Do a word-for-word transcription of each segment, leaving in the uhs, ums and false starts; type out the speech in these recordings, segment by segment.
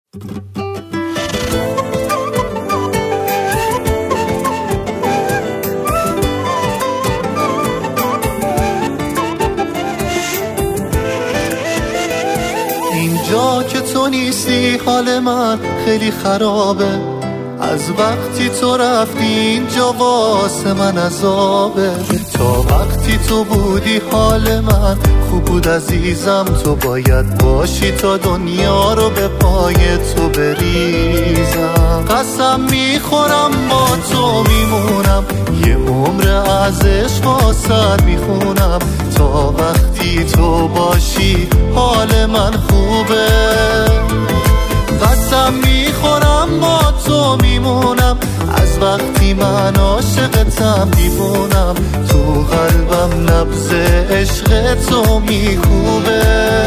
اینجا که تو نیستی حال من خیلی خرابه، از وقتی تو رفتی اینجا واسه من عذابه. تا وقتی تو بودی حال من خوب بود عزیزم، تو باید باشی تا دنیا رو به پای تو بریزم. قسم میخورم با تو میمونم، یه عمر از عشق واسد میخونم. تا وقتی تو باشی حال من خوبه. قسم میخورم با تو میمونم، از وقتی من عاشقتم دیوونم. تو قلبم نبض عشق تو میکوبه.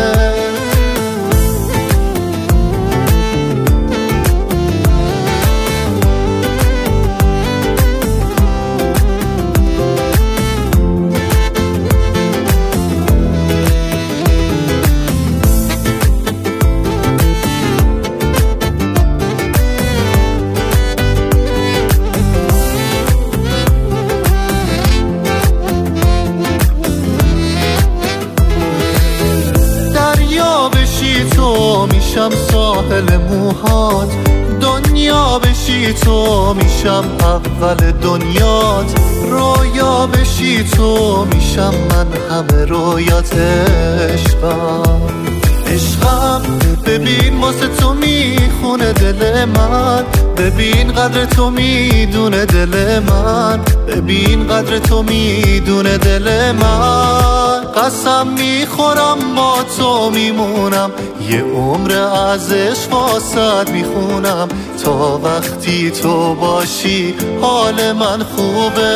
تو میشم ساحل موهات، دنیا بشی تو میشم اول دنیات. رویا بشی تو میشم من همه رویات. عشقم عشقم ببین واسه تو میخونه دل من، ببین قدر تو میدونه دل من، ببین قدر تو میدونه دل من. قسم میخورم با تو میمونم، یه عمر از عشق واسد میخونم. تا وقتی تو باشی حال من خوبه.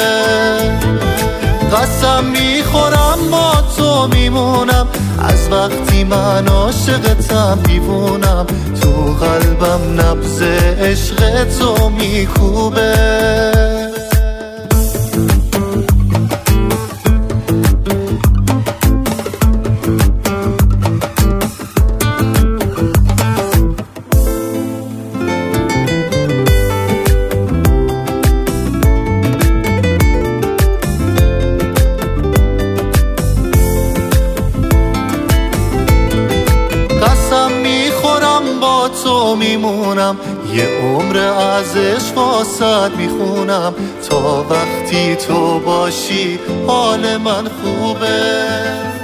قسم میخورم با تو میمونم، از وقتی من عاشقتم دیوونم. تو قلبم نبض عشق تو میکوبه. تو میمونم، یه عمر از عشق واسد میخونم. تا وقتی تو باشی حال من خوبه.